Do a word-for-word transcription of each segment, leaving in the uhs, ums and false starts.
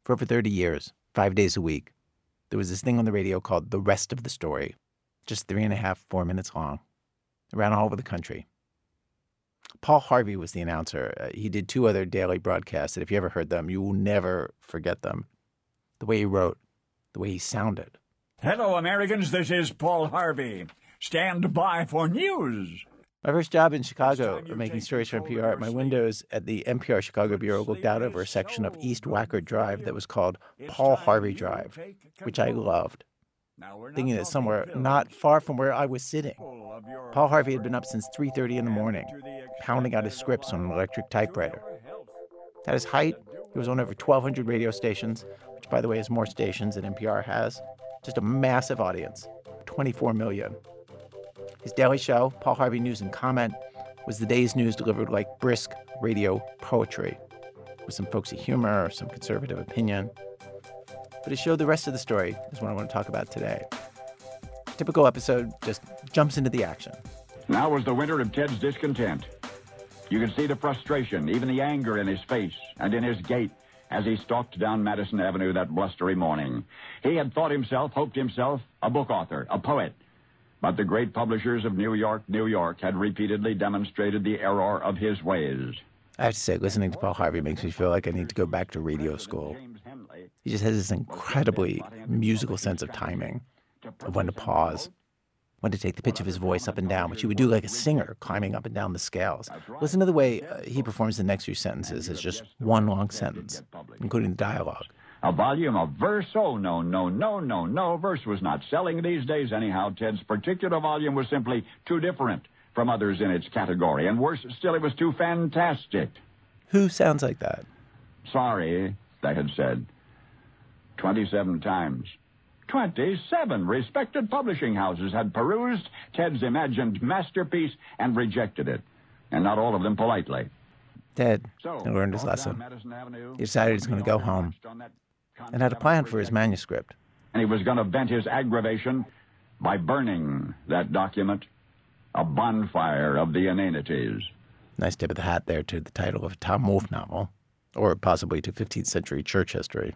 For over thirty years, five days a week, there was this thing on the radio called The Rest of the Story, just three and a half, four minutes long, around all over the country. Paul Harvey was the announcer. Uh, he did two other daily broadcasts that if you ever heard them, you will never forget them. The way he wrote, the way he sounded. Hello, Americans. This is Paul Harvey. Stand by for news. My first job in Chicago, making stories for N P R, my windows at the N P R Chicago Bureau looked out over a section of East Wacker Drive that was called Paul Harvey Drive, which I loved, thinking that somewhere not far from where I was sitting, Paul Harvey had been up since three thirty in the morning, pounding out his scripts on an electric typewriter. At his height, he was on over twelve hundred radio stations, which, by the way, is more stations than N P R has. Just a massive audience, twenty-four million. His daily show, Paul Harvey News and Comment, was the day's news delivered like brisk radio poetry, with some folksy humor, some conservative opinion. But his show, The Rest of the Story, is what I want to talk about today. Typical episode just jumps into the action. Now was the winter of Ted's discontent. You could see the frustration, even the anger in his face and in his gait as he stalked down Madison Avenue that blustery morning. He had thought himself, hoped himself, a book author, a poet. But the great publishers of New York, New York had repeatedly demonstrated the error of his ways. I have to say, listening to Paul Harvey makes me feel like I need to go back to radio school. He just has this incredibly musical sense of timing, of when to pause, when to take the pitch of his voice up and down, which he would do like a singer climbing up and down the scales. Listen to the way uh, he performs the next few sentences as just one long sentence, including the dialogue. A volume of verse? Oh, no, no, no, no, no. Verse was not selling these days anyhow. Ted's particular volume was simply too different from others in its category. And worse still, it was too fantastic. Who sounds like that? Sorry, they had said. Twenty-seven times. Twenty-seven respected publishing houses had perused Ted's imagined masterpiece and rejected it. And not all of them politely. Ted had learned his lesson. He decided he's going to go home and had a plan for his manuscript. And he was going to vent his aggravation by burning that document, A Bonfire of the Inanities. Nice tip of the hat there to the title of a Tom Wolfe novel, or possibly to fifteenth century church history.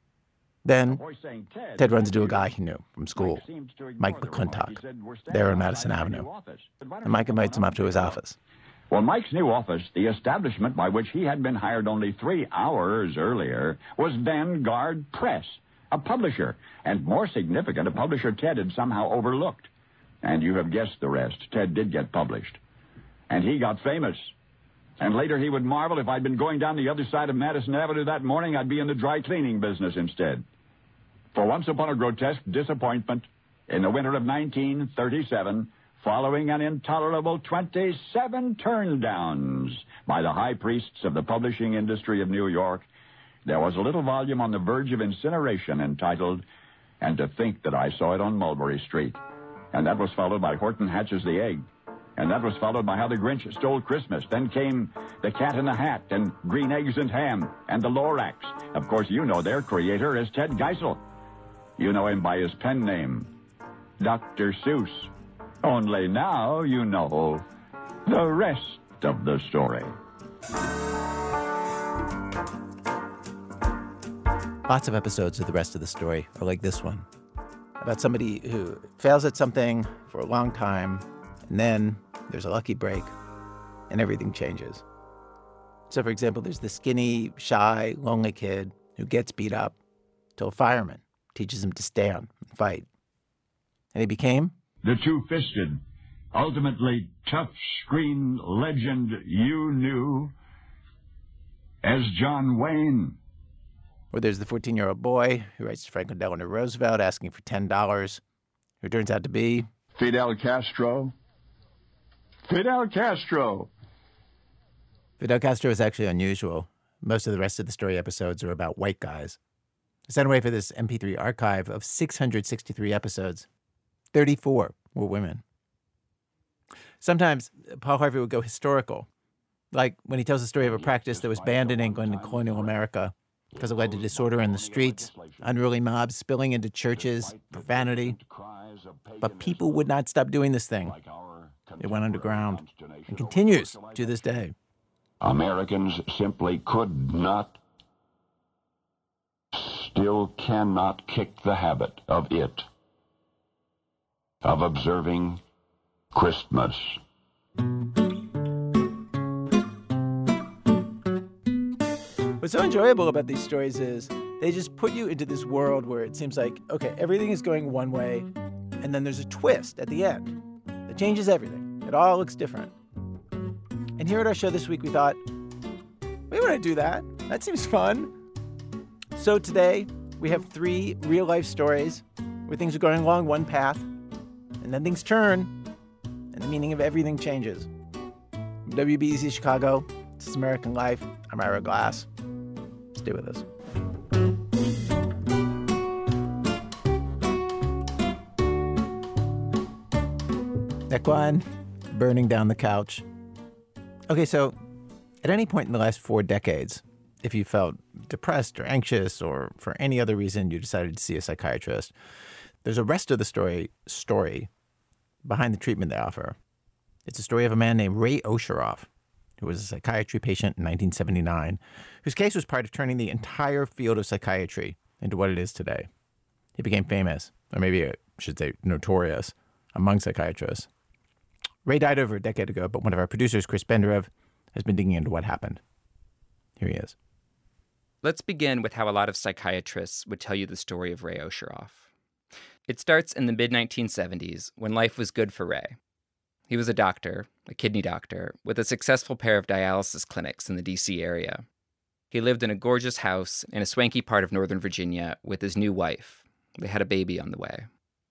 Then, Ted runs into a guy he knew from school, Mike McClintock, there on Madison Avenue. And Mike invites him up to his office. Well, Mike's new office, the establishment by which he had been hired only three hours earlier, was Vanguard Press, a publisher, and more significant, a publisher Ted had somehow overlooked. And you have guessed the rest. Ted did get published. And he got famous. And later he would marvel if I'd been going down the other side of Madison Avenue that morning, I'd be in the dry cleaning business instead. For once upon a grotesque disappointment, in the winter of nineteen thirty-seven, following an intolerable twenty-seven turndowns by the high priests of the publishing industry of New York, there was a little volume on the verge of incineration entitled, And to Think That I Saw It on Mulberry Street. And that was followed by Horton Hatches the Egg. And that was followed by How the Grinch Stole Christmas. Then came The Cat in the Hat and Green Eggs and Ham and The Lorax. Of course, you know their creator is Ted Geisel. You know him by his pen name, Doctor Seuss. Only now you know the rest of the story. Lots of episodes of The Rest of the Story are like this one, about somebody who fails at something for a long time, and then there's a lucky break, and everything changes. So, for example, there's the skinny, shy, lonely kid who gets beat up till a fireman teaches him to stand and fight. And he became the two-fisted, ultimately tough screen legend you knew as John Wayne. Or there's the fourteen-year-old boy who writes to Franklin Delano Roosevelt asking for ten dollars, who turns out to be Fidel Castro. Fidel Castro. Fidel Castro is actually unusual. Most of the Rest of the Story episodes are about white guys. I sent away for this M P three archive of six hundred sixty-three episodes. thirty-four were women. Sometimes Paul Harvey would go historical, like when he tells the story of a practice that was banned in England in colonial America because it led to disorder in the streets, unruly mobs spilling into churches, profanity. But people would not stop doing this thing. It went underground and continues to this day. Americans simply could not still cannot kick the habit of it, of observing Christmas. What's so enjoyable about these stories is they just put you into this world where it seems like, okay, everything is going one way, and then there's a twist at the end that changes everything. It all looks different. And here at our show this week, we thought, we want to do that. That seems fun. So today, we have three real-life stories where things are going along one path, and then things turn, and the meaning of everything changes. From W B E Z Chicago, this is American Life. I'm Ira Glass. Stay with us. Neck one, burning down the couch. Okay, so at any point in the last four decades, if you felt depressed or anxious or for any other reason you decided to see a psychiatrist, there's a rest of the story story behind the treatment they offer. It's a story of a man named Ray Osheroff, who was a psychiatry patient in nineteen seventy-nine, whose case was part of turning the entire field of psychiatry into what it is today. He became famous, or maybe I should say notorious, among psychiatrists. Ray died over a decade ago, but one of our producers, Chris Benderev, has been digging into what happened. Here he is. Let's begin with how a lot of psychiatrists would tell you the story of Ray Osheroff. It starts in the mid nineteen seventies, when life was good for Ray. He was a doctor, a kidney doctor, with a successful pair of dialysis clinics in the D C area. He lived in a gorgeous house in a swanky part of Northern Virginia with his new wife. They had a baby on the way.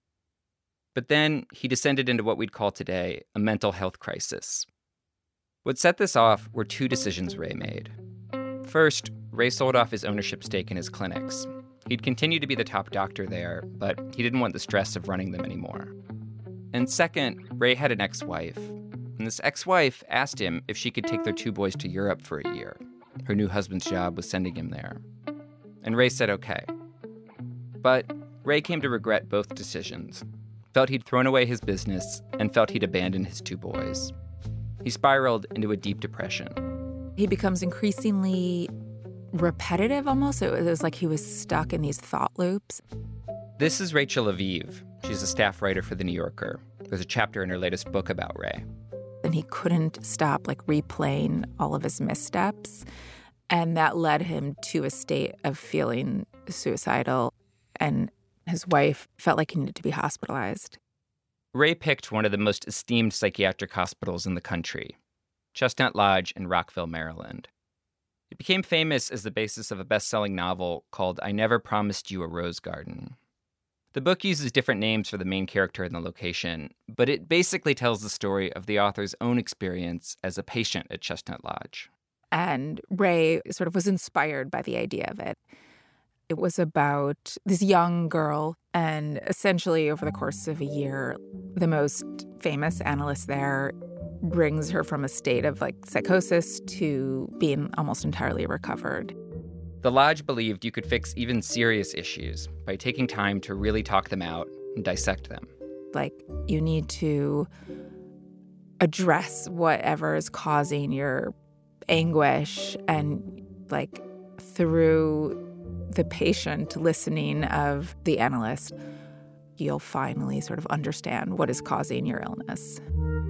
But then he descended into what we'd call today a mental health crisis. What set this off were two decisions Ray made. First, Ray sold off his ownership stake in his clinics. He'd continue to be the top doctor there, but he didn't want the stress of running them anymore. And second, Ray had an ex-wife. And this ex-wife asked him if she could take their two boys to Europe for a year. Her new husband's job was sending him there. And Ray said okay. But Ray came to regret both decisions. Felt he'd thrown away his business and felt he'd abandoned his two boys. He spiraled into a deep depression. He becomes increasingly repetitive almost. It was like he was stuck in these thought loops. This is Rachel Aviv. She's a staff writer for The New Yorker. There's a chapter in her latest book about Ray. And he couldn't stop, like, replaying all of his missteps. And that led him to a state of feeling suicidal. And his wife felt like he needed to be hospitalized. Ray picked one of the most esteemed psychiatric hospitals in the country, Chestnut Lodge in Rockville, Maryland. It became famous as the basis of a best-selling novel called I Never Promised You a Rose Garden. The book uses different names for the main character and the location, but it basically tells the story of the author's own experience as a patient at Chestnut Lodge. And Ray sort of was inspired by the idea of it. It was about this young girl, and essentially over the course of a year, the most famous analyst there brings her from a state of like psychosis to being almost entirely recovered. The Lodge believed you could fix even serious issues by taking time to really talk them out and dissect them. Like, you need to address whatever is causing your anguish, and like through the patient listening of the analyst, you'll finally sort of understand what is causing your illness.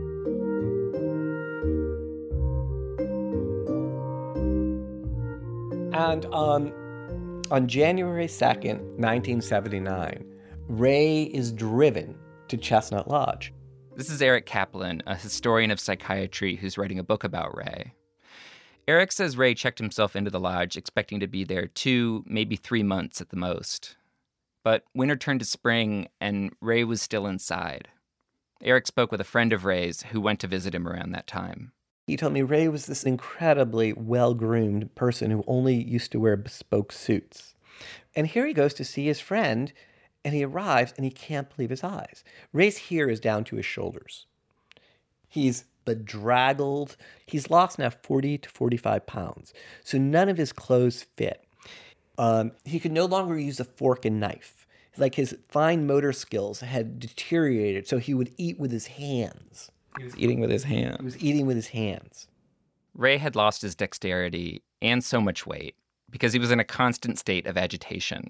And um, on January second, nineteen seventy-nine, Ray is driven to Chestnut Lodge. This is Eric Kaplan, a historian of psychiatry who's writing a book about Ray. Eric says Ray checked himself into the lodge expecting to be there two, maybe three months at the most. But winter turned to spring, and Ray was still inside. Eric spoke with a friend of Ray's who went to visit him around that time. He told me Ray was this incredibly well-groomed person who only used to wear bespoke suits. And here he goes to see his friend, and he arrives, and he can't believe his eyes. Ray's hair is down to his shoulders. He's bedraggled. He's lost now forty to forty-five pounds, so none of his clothes fit. Um, he could no longer use a fork and knife. Like, his fine motor skills had deteriorated, so he would eat with his hands. He was eating with his hands. He was eating with his hands. Ray had lost his dexterity and so much weight because he was in a constant state of agitation.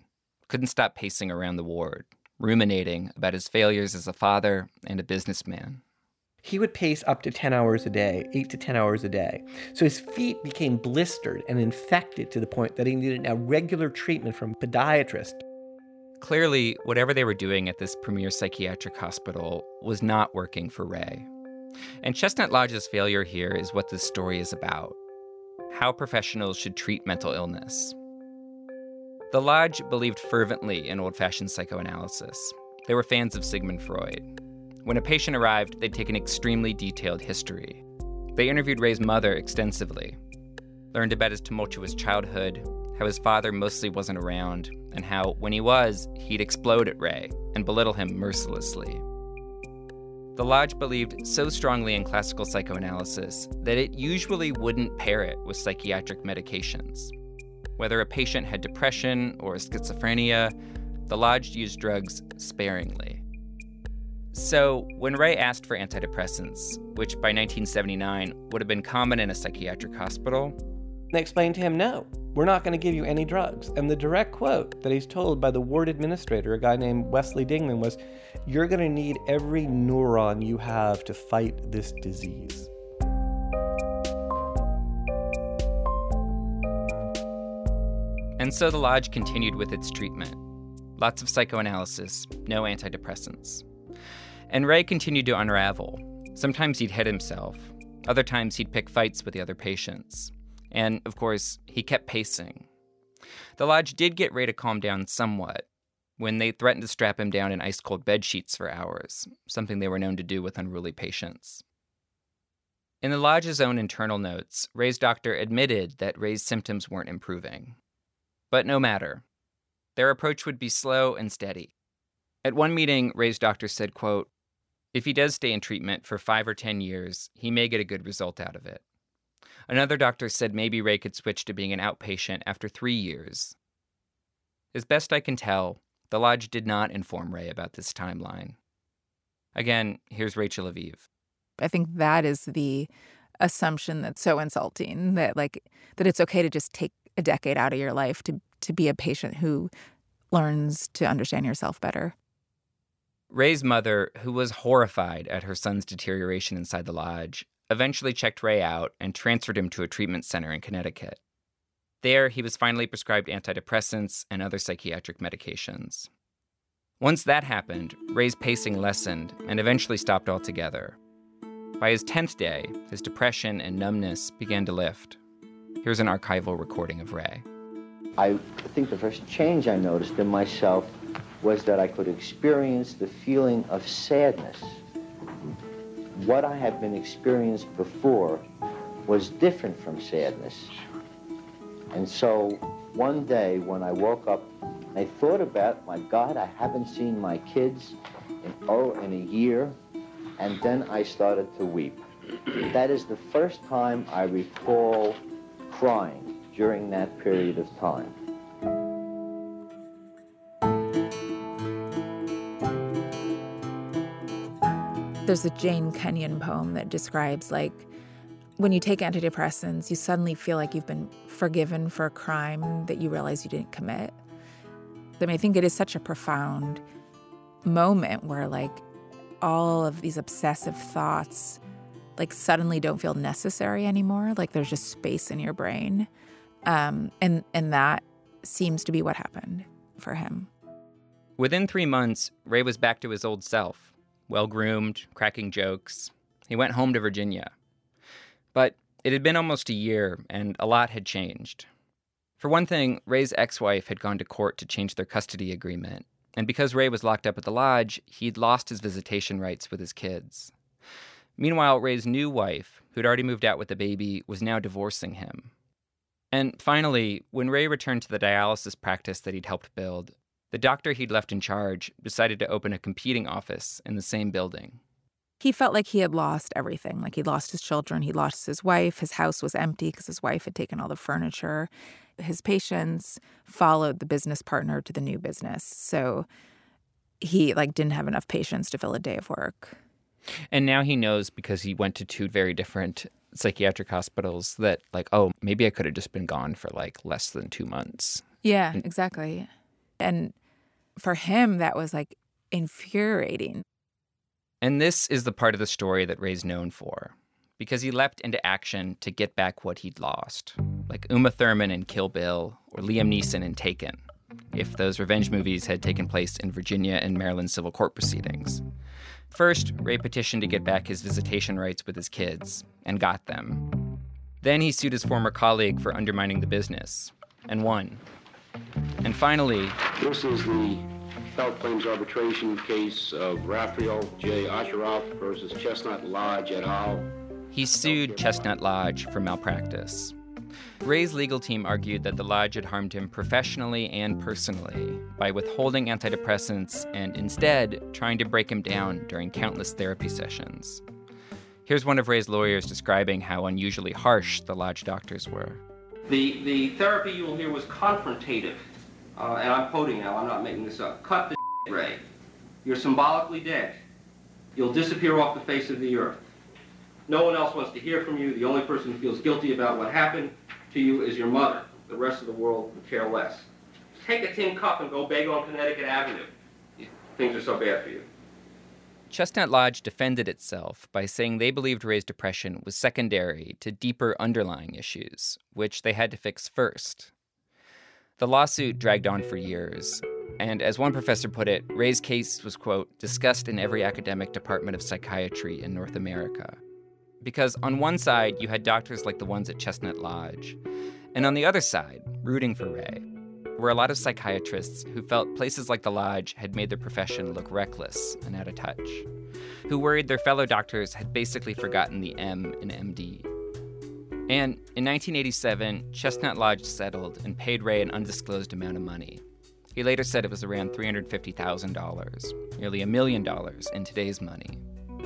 couldn't stop pacing around the ward, ruminating about his failures as a father and a businessman. He would pace up to ten hours a day, eight to ten hours a day. So his feet became blistered and infected to the point that he needed now regular treatment from a podiatrist. Clearly, whatever they were doing at this premier psychiatric hospital was not working for Ray. And Chestnut Lodge's failure here is what this story is about: how professionals should treat mental illness. The Lodge believed fervently in old-fashioned psychoanalysis. They were fans of Sigmund Freud. When a patient arrived, they'd take an extremely detailed history. They interviewed Ray's mother extensively, learned about his tumultuous childhood, how his father mostly wasn't around, and how, when he was, he'd explode at Ray and belittle him mercilessly. The Lodge believed so strongly in classical psychoanalysis that it usually wouldn't pair it with psychiatric medications. Whether a patient had depression or schizophrenia, the Lodge used drugs sparingly. So, when Ray asked for antidepressants, which by nineteen seventy-nine would have been common in a psychiatric hospital, they explained to him, no, we're not going to give you any drugs. And the direct quote that he's told by the ward administrator, a guy named Wesley Dingman, was, you're going to need every neuron you have to fight this disease. And so the Lodge continued with its treatment. Lots of psychoanalysis, no antidepressants. And Ray continued to unravel. Sometimes he'd hit himself. Other times he'd pick fights with the other patients. And, of course, he kept pacing. The Lodge did get Ray to calm down somewhat when they threatened to strap him down in ice-cold bed sheets for hours, something they were known to do with unruly patients. In the Lodge's own internal notes, Ray's doctor admitted that Ray's symptoms weren't improving. But no matter. Their approach would be slow and steady. At one meeting, Ray's doctor said, quote, if he does stay in treatment for five or ten years, he may get a good result out of it. Another doctor said maybe Ray could switch to being an outpatient after three years. As best I can tell, the Lodge did not inform Ray about this timeline. Again, here's Rachel Aviv. I think that is the assumption that's so insulting, that like that it's okay to just take a decade out of your life to to be a patient who learns to understand yourself better. Ray's mother, who was horrified at her son's deterioration inside the Lodge, eventually checked Ray out and transferred him to a treatment center in Connecticut. There, he was finally prescribed antidepressants and other psychiatric medications. Once that happened, Ray's pacing lessened and eventually stopped altogether. By his tenth day, his depression and numbness began to lift. Here's an archival recording of Ray. I think the first change I noticed in myself was that I could experience the feeling of sadness. What I had been experienced before was different from sadness. And so one day when I woke up, I thought about, my God, I haven't seen my kids in, oh, in a year. And then I started to weep. That is the first time I recall crying during that period of time. There's a Jane Kenyon poem that describes, like, when you take antidepressants, you suddenly feel like you've been forgiven for a crime that you realize you didn't commit. I mean, I think it is such a profound moment where, like, all of these obsessive thoughts, like, suddenly don't feel necessary anymore. Like, there's just space in your brain. Um, and, and that seems to be what happened for him. Within three months, Ray was back to his old self, well-groomed, cracking jokes. He went home to Virginia. But it had been almost a year, and a lot had changed. For one thing, Ray's ex-wife had gone to court to change their custody agreement. And because Ray was locked up at the Lodge, he'd lost his visitation rights with his kids. Meanwhile, Ray's new wife, who'd already moved out with a baby, was now divorcing him. And finally, when Ray returned to the dialysis practice that he'd helped build, the doctor he'd left in charge decided to open a competing office in the same building. He felt like he had lost everything. Like, he'd lost his children, he'd lost his wife, his house was empty because his wife had taken all the furniture. His patients followed the business partner to the new business. So he, like, didn't have enough patients to fill a day of work. And now he knows, because he went to two very different psychiatric hospitals, that, like, oh, maybe I could have just been gone for, like, less than two months. Yeah, exactly. And for him, that was like infuriating. And this is the part of the story that Ray's known for, because he leapt into action to get back what he'd lost, like Uma Thurman in Kill Bill or Liam Neeson in Taken, if those revenge movies had taken place in Virginia and Maryland civil court proceedings. First, Ray petitioned to get back his visitation rights with his kids, and got them. Then he sued his former colleague for undermining the business, and won. And finally... This is the Health Claims Arbitration case of Raphael J. Asheroff versus Chestnut Lodge et al. He sued Chestnut Lodge for malpractice. Ray's legal team argued that the lodge had harmed him professionally and personally by withholding antidepressants and instead trying to break him down during countless therapy sessions. Here's one of Ray's lawyers describing how unusually harsh the lodge doctors were. The, the therapy you will hear was confrontative. Uh, and I'm quoting now, I'm not making this up. Cut the shit, Ray. You're symbolically dead. You'll disappear off the face of the earth. No one else wants to hear from you. The only person who feels guilty about what happened to you is your mother. The rest of the world would care less. Take a tin cup and go beg on Connecticut Avenue. Things are so bad for you. Chestnut Lodge defended itself by saying they believed Ray's depression was secondary to deeper underlying issues, which they had to fix first. The lawsuit dragged on for years, and as one professor put it, Ray's case was, quote, discussed in every academic department of psychiatry in North America. Because on one side, you had doctors like the ones at Chestnut Lodge, and on the other side, rooting for Ray, were a lot of psychiatrists who felt places like the Lodge had made their profession look reckless and out of touch, who worried their fellow doctors had basically forgotten the M in M D. And in nineteen eighty-seven, Chestnut Lodge settled and paid Ray an undisclosed amount of money. He later said it was around three hundred fifty thousand dollars, nearly a million dollars in today's money.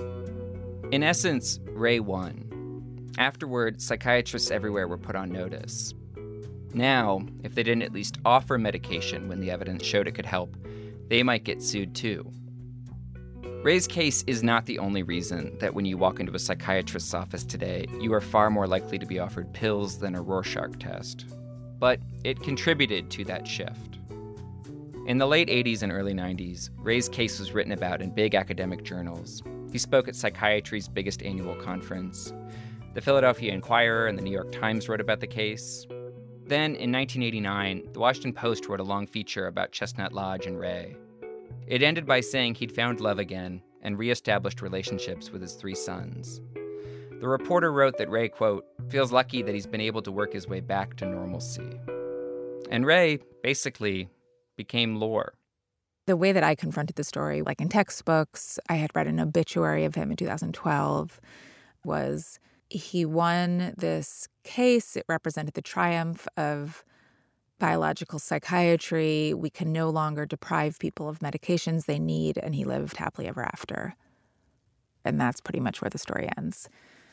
In essence, Ray won. Afterward, psychiatrists everywhere were put on notice. Now, if they didn't at least offer medication when the evidence showed it could help, they might get sued too. Ray's case is not the only reason that when you walk into a psychiatrist's office today, you are far more likely to be offered pills than a Rorschach test. But it contributed to that shift. In the late eighties and early nineties, Ray's case was written about in big academic journals. He spoke at psychiatry's biggest annual conference. The Philadelphia Inquirer and the New York Times wrote about the case. Then, in nineteen eighty-nine, the Washington Post wrote a long feature about Chestnut Lodge and Ray. It ended by saying he'd found love again and reestablished relationships with his three sons. The reporter wrote that Ray, quote, feels lucky that he's been able to work his way back to normalcy. And Ray, basically, became lore. The way that I confronted the story, like in textbooks, I had read an obituary of him in two thousand twelve, was he won this case. It represented the triumph of biological psychiatry. We can no longer deprive people of medications they need, and he lived happily ever after. And that's pretty much where the story ends.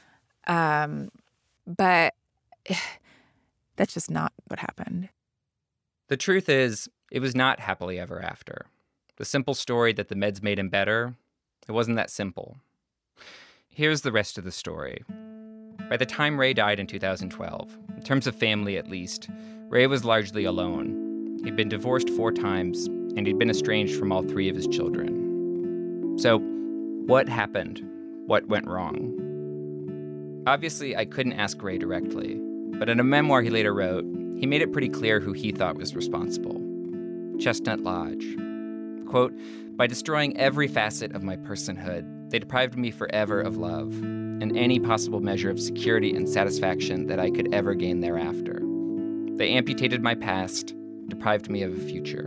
Um, but that's just not what happened. The truth is, it was not happily ever after. The simple story that the meds made him better, it wasn't that simple. Here's the rest of the story. By the time Ray died in two thousand twelve, in terms of family at least, Ray was largely alone. He'd been divorced four times, and he'd been estranged from all three of his children. So, what happened? What went wrong? Obviously, I couldn't ask Ray directly, but in a memoir he later wrote, he made it pretty clear who he thought was responsible. Chestnut Lodge. Quote, by destroying every facet of my personhood, they deprived me forever of love and any possible measure of security and satisfaction that I could ever gain thereafter. They amputated my past, deprived me of a future.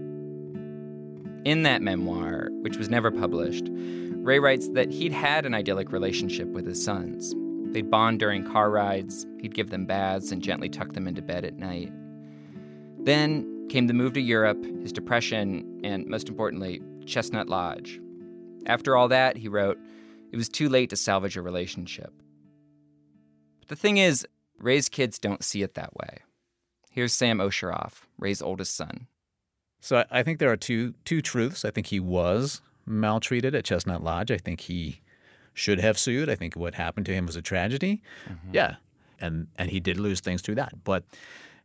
In that memoir, which was never published, Ray writes that he'd had an idyllic relationship with his sons. They'd bond during car rides, he'd give them baths and gently tuck them into bed at night. Then came the move to Europe, his depression, and most importantly, Chestnut Lodge. After all that, he wrote, it was too late to salvage a relationship. But the thing is, Ray's kids don't see it that way. Here's Sam Osheroff, Ray's oldest son. So I think there are two two truths. I think he was maltreated at Chestnut Lodge. I think he should have sued. I think what happened to him was a tragedy. Mm-hmm. Yeah, and and he did lose things through that. But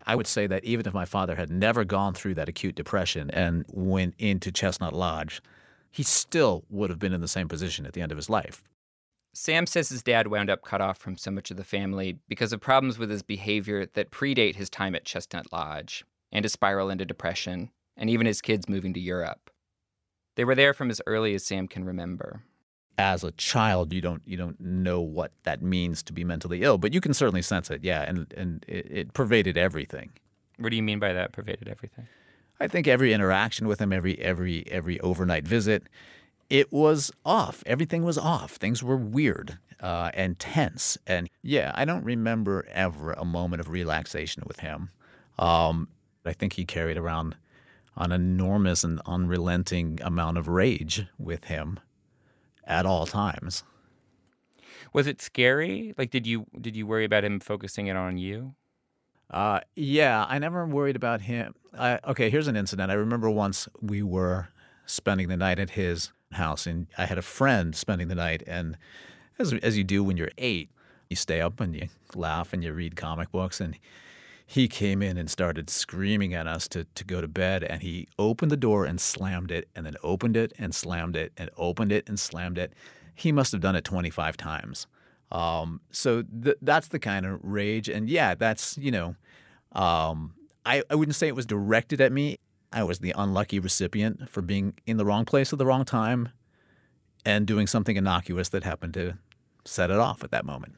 I would say that even if my father had never gone through that acute depression and went into Chestnut Lodge, he still would have been in the same position at the end of his life. Sam says his dad wound up cut off from so much of the family because of problems with his behavior that predate his time at Chestnut Lodge and his spiral into depression, and even his kids moving to Europe. They were there from as early as Sam can remember. As a child, you don't you don't know what that means to be mentally ill, but you can certainly sense it, yeah, and, and it, it pervaded everything. What do you mean by that, pervaded everything? I think every interaction with him, every every every overnight visit, it was off. Everything was off. Things were weird uh, and tense. And yeah, I don't remember ever a moment of relaxation with him. Um, I think he carried around an enormous and unrelenting amount of rage with him at all times. Was it scary? Like, did you did you worry about him focusing it on you? Uh, yeah, I never worried about him. I, okay, here's an incident. I remember once we were spending the night at his house, and I had a friend spending the night. And as as you do when you're eight, you stay up and you laugh and you read comic books. And he came in and started screaming at us to to go to bed. And he opened the door and slammed it, and then opened it and slammed it, and opened it and slammed it. He must have done it twenty-five times. Um, so th- that's the kind of rage. And yeah, that's, you know, um, I, I wouldn't say it was directed at me. I was the unlucky recipient for being in the wrong place at the wrong time and doing something innocuous that happened to set it off at that moment.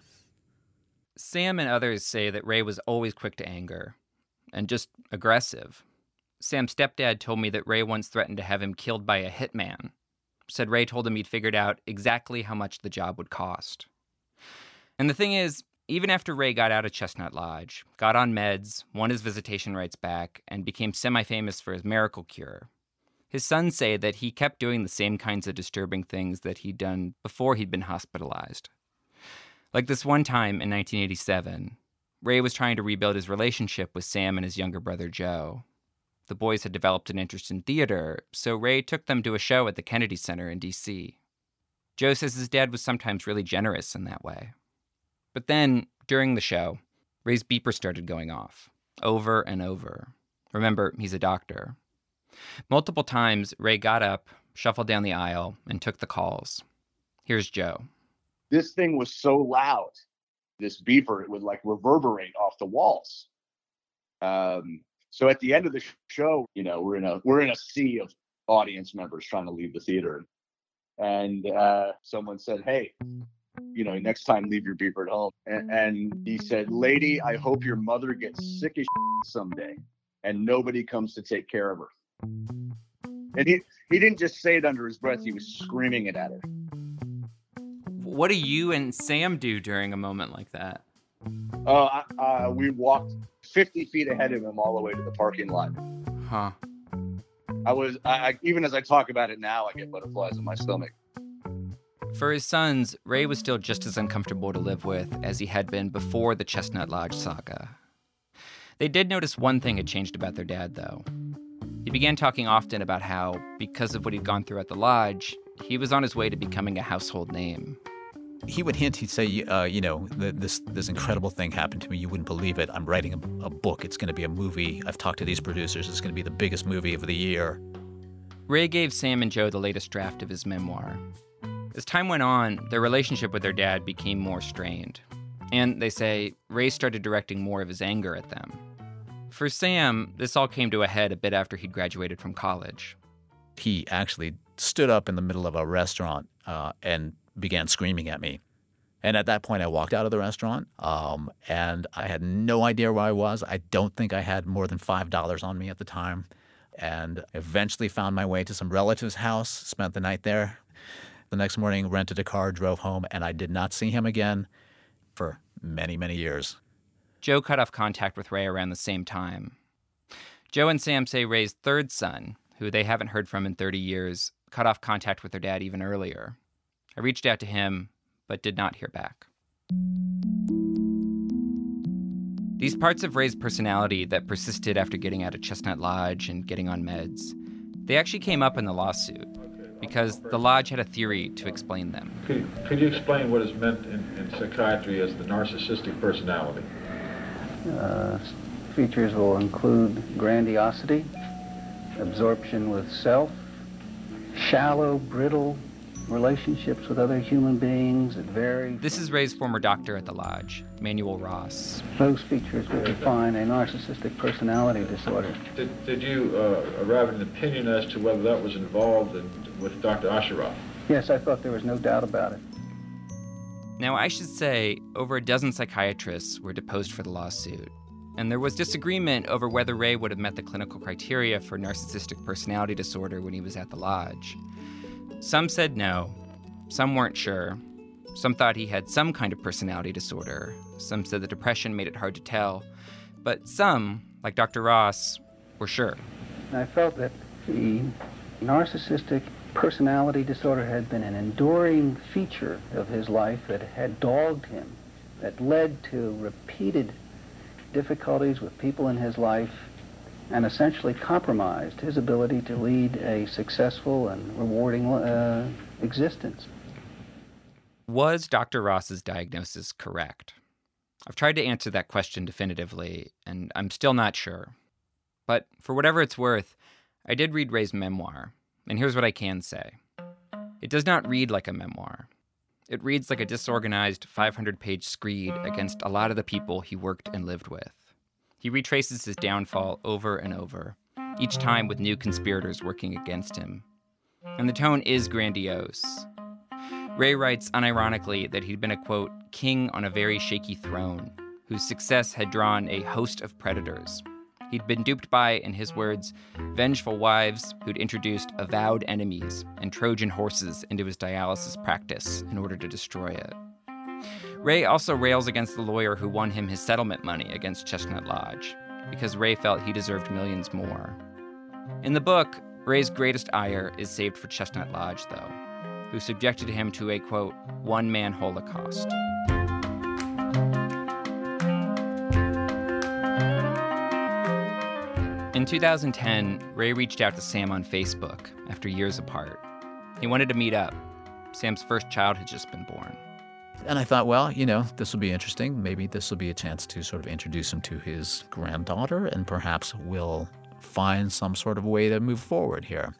Sam and others say that Ray was always quick to anger and just aggressive. Sam's stepdad told me that Ray once threatened to have him killed by a hitman. Said Ray told him he'd figured out exactly how much the job would cost. And the thing is, even after Ray got out of Chestnut Lodge, got on meds, won his visitation rights back, and became semi-famous for his miracle cure, his sons say that he kept doing the same kinds of disturbing things that he'd done before he'd been hospitalized. Like this one time in nineteen eighty-seven, Ray was trying to rebuild his relationship with Sam and his younger brother Joe. The boys had developed an interest in theater, so Ray took them to a show at the Kennedy Center in D C. Joe says his dad was sometimes really generous in that way. But then, during the show, Ray's beeper started going off, over and over. Remember, he's a doctor. Multiple times, Ray got up, shuffled down the aisle, and took the calls. Here's Joe. This thing was so loud, this beeper, it would like reverberate off the walls. Um, so at the end of the show, you know, we're in a we're in a sea of audience members trying to leave the theater, and uh, someone said, "Hey, you know, next time leave your beeper at home." And, and he said, "Lady, I hope your mother gets sick as shit someday, and nobody comes to take care of her." And he he didn't just say it under his breath; he was screaming it at her. What do you and Sam do during a moment like that? Uh, uh, we walked fifty feet ahead of him all the way to the parking lot. Huh. I was, I, even as I talk about it now, I get butterflies in my stomach. For his sons, Ray was still just as uncomfortable to live with as he had been before the Chestnut Lodge saga. They did notice one thing had changed about their dad, though. He began talking often about how, because of what he'd gone through at the lodge, he was on his way to becoming a household name. He would hint, he'd say, uh, you know, this this incredible thing happened to me. You wouldn't believe it. I'm writing a, a book. It's going to be a movie. I've talked to these producers. It's going to be the biggest movie of the year. Ray gave Sam and Joe the latest draft of his memoir. As time went on, their relationship with their dad became more strained. And, they say, Ray started directing more of his anger at them. For Sam, this all came to a head a bit after he'd graduated from college. He actually stood up in the middle of a restaurant uh, and began screaming at me. And at that point, I walked out of the restaurant, um, and I had no idea where I was. I don't think I had more than five dollars on me at the time. And eventually found my way to some relative's house, spent the night there. The next morning, rented a car, drove home, and I did not see him again for many, many years. Joe cut off contact with Ray around the same time. Joe and Sam say Ray's third son, who they haven't heard from in thirty years, cut off contact with their dad even earlier. I reached out to him, but did not hear back. These parts of Ray's personality that persisted after getting out of Chestnut Lodge and getting on meds, they actually came up in the lawsuit because the lodge had a theory to explain them. Could, could you explain what is meant in, in psychiatry as the narcissistic personality? Uh, features will include grandiosity, absorption with self, shallow, brittle relationships with other human beings that vary. This is Ray's former doctor at the Lodge, Manuel Ross. Those features would define a narcissistic personality disorder. Did, did you uh, arrive at an opinion as to whether that was involved in, with Doctor Asheroff? Yes, I thought there was no doubt about it. Now, I should say, over a dozen psychiatrists were deposed for the lawsuit, and there was disagreement over whether Ray would have met the clinical criteria for narcissistic personality disorder when he was at the Lodge. Some said no, some weren't sure, some thought he had some kind of personality disorder, some said the depression made it hard to tell, but some, like Doctor Ross, were sure. I felt that the narcissistic personality disorder had been an enduring feature of his life that had dogged him, that led to repeated difficulties with people in his life, and essentially compromised his ability to lead a successful and rewarding uh, existence. Was Doctor Ross's diagnosis correct? I've tried to answer that question definitively, and I'm still not sure. But for whatever it's worth, I did read Ray's memoir, and here's what I can say. It does not read like a memoir. It reads like a disorganized five hundred page screed against a lot of the people he worked and lived with. He retraces his downfall over and over, each time with new conspirators working against him. And the tone is grandiose. Ray writes unironically that he'd been a, quote, king on a very shaky throne, whose success had drawn a host of predators. He'd been duped by, in his words, vengeful wives who'd introduced avowed enemies and Trojan horses into his dialysis practice in order to destroy it. Ray also rails against the lawyer who won him his settlement money against Chestnut Lodge, because Ray felt he deserved millions more. In the book, Ray's greatest ire is saved for Chestnut Lodge, though, who subjected him to a, quote, one-man holocaust. In two thousand ten, Ray reached out to Sam on Facebook after years apart. He wanted to meet up. Sam's first child had just been born. And I thought, well, you know, this will be interesting. Maybe this will be a chance to sort of introduce him to his granddaughter, and perhaps we'll find some sort of way to move forward here.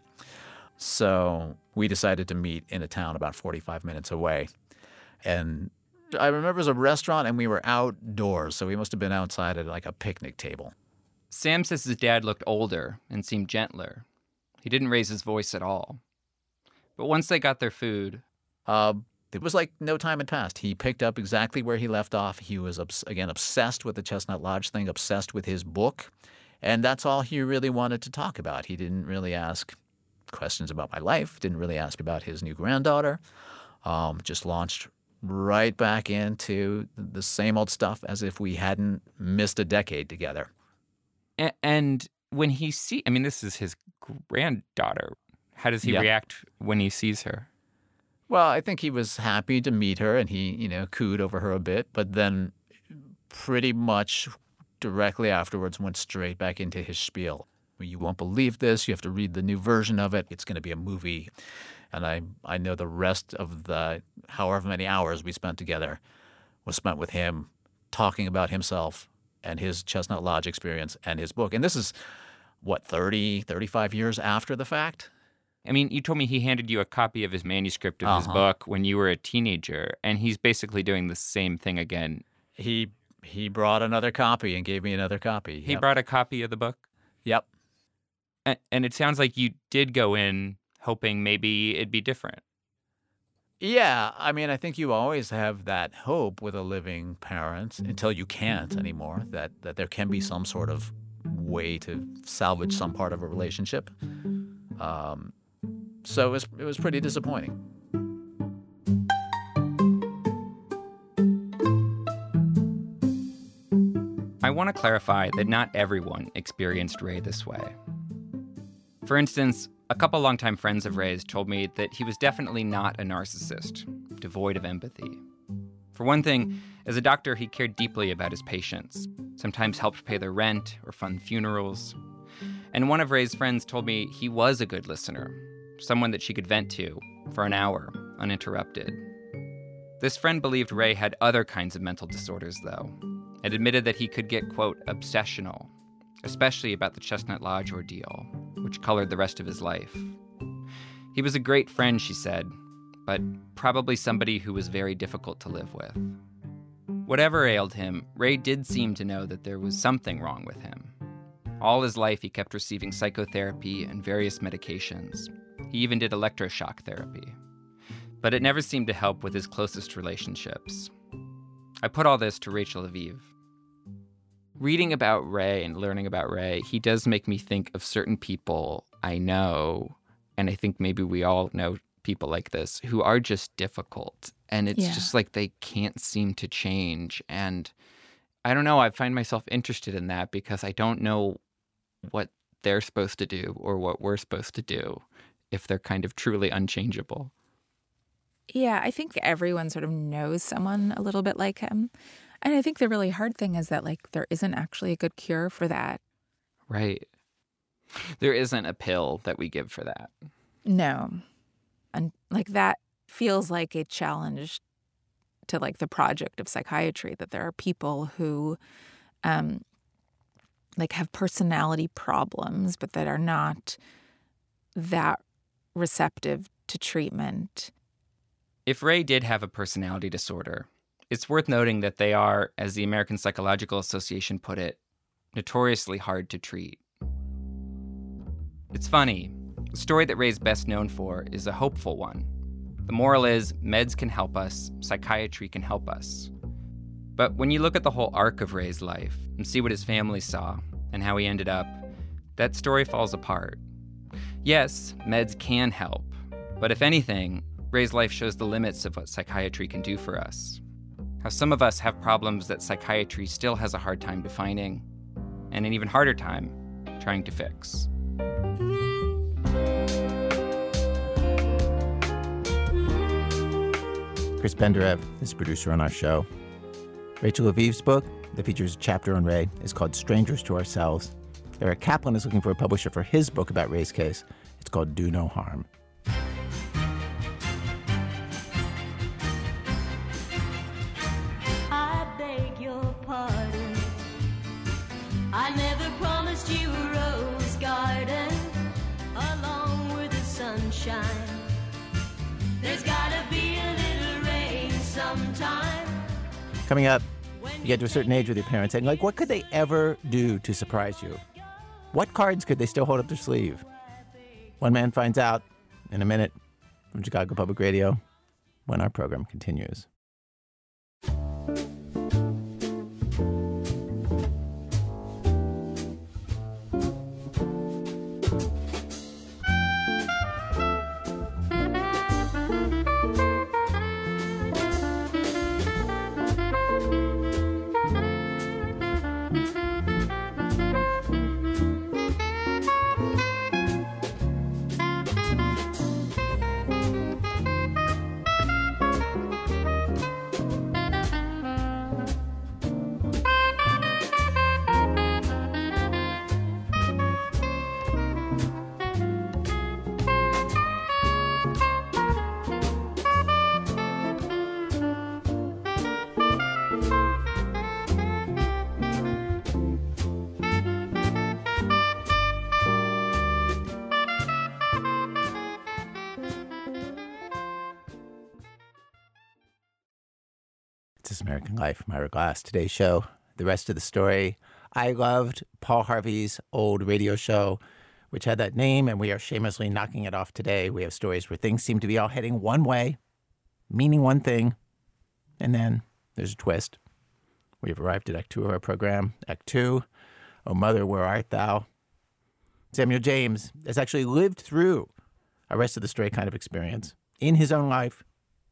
So we decided to meet in a town about forty-five minutes away. And I remember it was a restaurant, and we were outdoors, so we must have been outside at like a picnic table. Sam says his dad looked older and seemed gentler. He didn't raise his voice at all. But once they got their food... Uh, it was like no time had passed. He picked up exactly where he left off. He was, again, obsessed with the Chestnut Lodge thing, obsessed with his book. And that's all he really wanted to talk about. He didn't really ask questions about my life, didn't really ask about his new granddaughter. Um, just launched right back into the same old stuff as if we hadn't missed a decade together. And when he see, I mean, this is his granddaughter. How does he yeah. react when he sees her? Well, I think he was happy to meet her, and he, you know, cooed over her a bit, but then pretty much directly afterwards went straight back into his spiel. You won't believe this. You have to read the new version of it. It's going to be a movie. And I, I know the rest of the however many hours we spent together was spent with him talking about himself and his Chestnut Lodge experience and his book. And this is, what, thirty, thirty-five years after the fact? I mean, you told me he handed you a copy of his manuscript of uh-huh. his book when you were a teenager, and he's basically doing the same thing again. He he brought another copy and gave me another copy. He yep. brought a copy of the book? Yep. And, and it sounds like you did go in hoping maybe it'd be different. Yeah, I mean, I think you always have that hope with a living parent until you can't anymore, that, that there can be some sort of way to salvage some part of a relationship. Um, so it was, it was pretty disappointing. I want to clarify that not everyone experienced Ray this way. For instance, a couple longtime friends of Ray's told me that he was definitely not a narcissist, devoid of empathy. For one thing, as a doctor, he cared deeply about his patients, sometimes helped pay their rent or fund funerals. And one of Ray's friends told me he was a good listener, someone that she could vent to for an hour, uninterrupted. This friend believed Ray had other kinds of mental disorders, though, and admitted that he could get, quote, obsessional, especially about the Chestnut Lodge ordeal, which colored the rest of his life. He was a great friend, she said, but probably somebody who was very difficult to live with. Whatever ailed him, Ray did seem to know that there was something wrong with him. All his life, he kept receiving psychotherapy and various medications. He even did electroshock therapy. But it never seemed to help with his closest relationships. I put all this to Rachel Aviv. Reading about Ray and learning about Ray, he does make me think of certain people I know, and I think maybe we all know people like this, who are just difficult. And it's Yeah. just like they can't seem to change. And I don't know, I find myself interested in that because I don't know what they're supposed to do or what we're supposed to do if they're kind of truly unchangeable. Yeah, I think everyone sort of knows someone a little bit like him. And I think the really hard thing is that, like, there isn't actually a good cure for that. Right. There isn't a pill that we give for that. No. And, like, that feels like a challenge to, like, the project of psychiatry, that there are people who, um, like, have personality problems, but that are not that receptive to treatment. If Ray did have a personality disorder, it's worth noting that they are, as the American Psychological Association put it, notoriously hard to treat. It's funny, the story that Ray's best known for is a hopeful one. The moral is, meds can help us, psychiatry can help us. But when you look at the whole arc of Ray's life and see what his family saw and how he ended up, that story falls apart. Yes, meds can help, but if anything, Ray's life shows the limits of what psychiatry can do for us. How some of us have problems that psychiatry still has a hard time defining, and an even harder time trying to fix. Chris Benderev is producer on our show. Rachel Aviv's book, that features a chapter on Ray, is called Strangers to Ourselves. Eric Kaplan is looking for a publisher for his book about Ray's case. It's called Do No Harm. I beg your pardon. I never promised you a rose garden along with the sunshine. There's gotta be a little rain sometime. Coming up, you get to a certain age with your parents and, like, what could they ever do to surprise you? What cards could they still hold up their sleeve? One man finds out in a minute from Chicago Public Radio when our program continues. This is American Life, Myra Glass. Today's show, the rest of the story. I loved Paul Harvey's old radio show, which had that name, and we are shamelessly knocking it off today. We have stories where things seem to be all heading one way, meaning one thing, and then there's a twist. We have arrived at Act Two of our program. Act Two, Oh Mother, Where Art Thou? Samuel James has actually lived through a rest of the story kind of experience in his own life.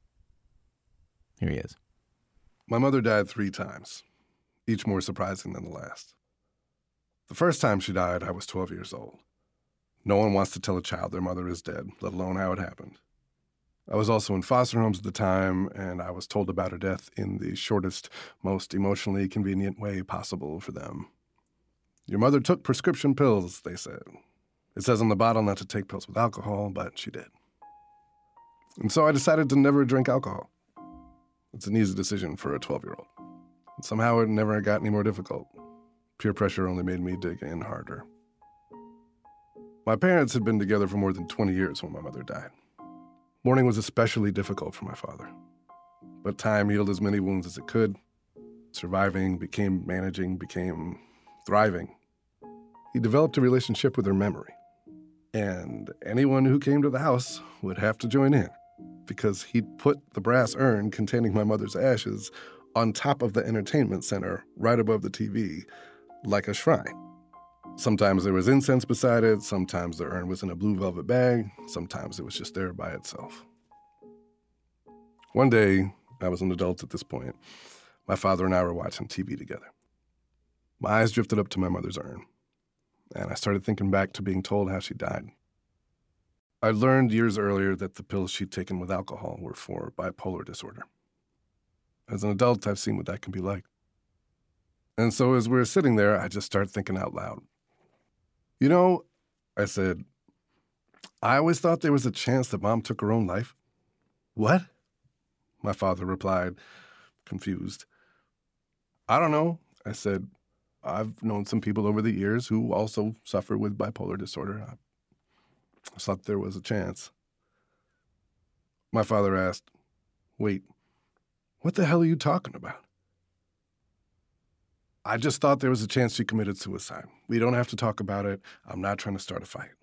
Here he is. My mother died three times, each more surprising than the last. The first time she died, I was twelve years old. No one wants to tell a child their mother is dead, let alone how it happened. I was also in foster homes at the time, and I was told about her death in the shortest, most emotionally convenient way possible for them. Your mother took prescription pills, they said. It says on the bottle not to take pills with alcohol, but she did. And so I decided to never drink alcohol. It's an easy decision for a twelve-year-old. Somehow it never got any more difficult. Peer pressure only made me dig in harder. My parents had been together for more than twenty years when my mother died. Mourning was especially difficult for my father. But time healed as many wounds as it could. Surviving became managing, became thriving. He developed a relationship with her memory. And anyone who came to the house would have to join in, because he'd put the brass urn containing my mother's ashes on top of the entertainment center right above the T V, like a shrine. Sometimes there was incense beside it, sometimes the urn was in a blue velvet bag, sometimes it was just there by itself. One day, I was an adult at this point, my father and I were watching T V together. My eyes drifted up to my mother's urn, and I started thinking back to being told how she died. I learned years earlier that the pills she'd taken with alcohol were for bipolar disorder. As an adult, I've seen what that can be like. And so as we were sitting there, I just started thinking out loud. You know, I said, I always thought there was a chance that Mom took her own life. What? My father replied, confused. I don't know, I said. I've known some people over the years who also suffer with bipolar disorder. I thought there was a chance. My father asked, wait, what the hell are you talking about? I just thought there was a chance she committed suicide. We don't have to talk about it. I'm not trying to start a fight.